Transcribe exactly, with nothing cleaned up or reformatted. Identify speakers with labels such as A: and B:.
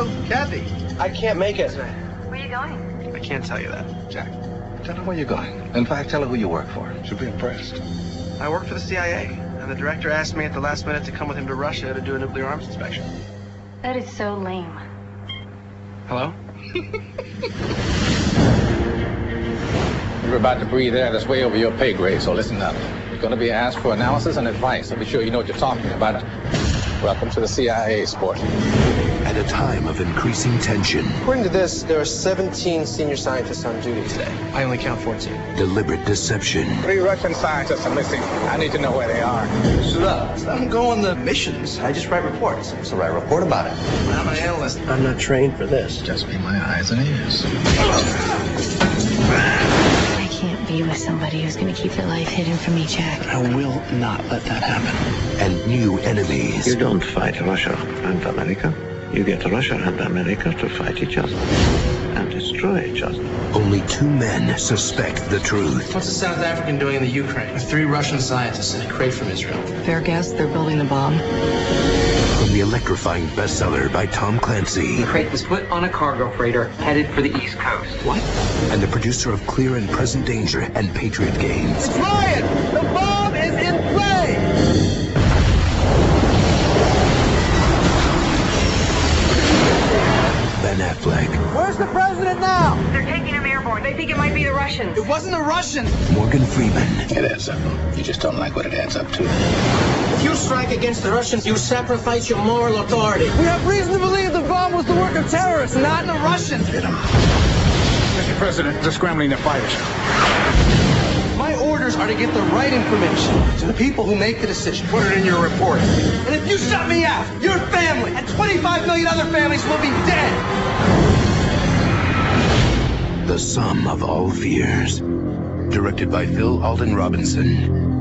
A: Hello, Kathy.
B: I can't make it.
C: Where are you going?
A: I can't tell you that.
D: Jack, tell her where you're going. In fact, tell her who you work for. She'll be impressed.
A: I work for the C I A, and the director asked me at the last minute to come with him to Russia to do a nuclear arms inspection.
C: That is so lame.
A: Hello?
E: You're about to breathe air that's way over your pay grade, so listen up. You're going to be asked for analysis and advice, so be sure you know what you're talking about. Welcome to the C I A, sport.
F: At a time of increasing tension.
B: According to this, there are seventeen senior scientists on duty today.
A: I only count fourteen.
F: Deliberate deception.
E: Three Russian scientists are missing. I need to know where they are.
A: Shut up. I don't go on the missions. I just write reports.
D: So write a report about it.
A: I'm an analyst.
B: I'm not trained for this.
D: Just be my eyes and ears.
C: I can't be with somebody who's going to keep their life hidden from me, Jack.
B: I will not let that happen.
F: And new enemies.
G: You don't fight Russia and America. You get Russia and America to fight each other and destroy each other.
F: Only two men suspect the truth.
A: What's a South African doing in the Ukraine? With three Russian scientists in a crate from Israel.
H: Fair guess they're building the bomb.
F: From the electrifying bestseller by Tom Clancy.
I: The crate was put on a cargo freighter headed for the East Coast.
A: What?
F: And the producer of Clear and Present Danger and Patriot Games.
B: It's Ryan! The bomb is in play!
F: Ben Affleck.
B: Where's the president now?
C: They're taking him airborne. They think it might be the Russians.
A: It wasn't the Russians.
F: Morgan Freeman.
D: It adds up. You just don't like what it adds up to.
B: If you strike against the Russians, you sacrifice your moral authority. We have reason to believe the bomb was the work of terrorists, not
A: The Russians.
D: Hit him.
E: Mister President, they're scrambling the fighters.
A: My orders are to get the right information to the people who make the decision.
D: Put it in your report.
A: And if you shut me out, your family and twenty-five million other families will be dead.
F: The Sum of All Fears. Directed by Phil Alden Robinson.